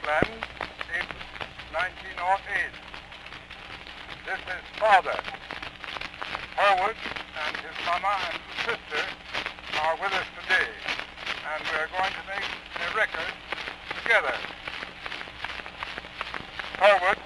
Newfoundland in 1908. This is Father. Herwood and his mama and sister are with us today, and we are going to make a record together. Herwood